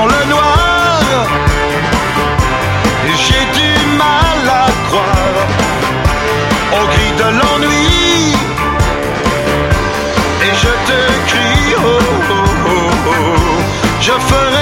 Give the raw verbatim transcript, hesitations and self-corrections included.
dans le noir. J'ai du mal à croire au cri de l'ennui. Et je te crie, oh, oh, oh, oh. Je ferai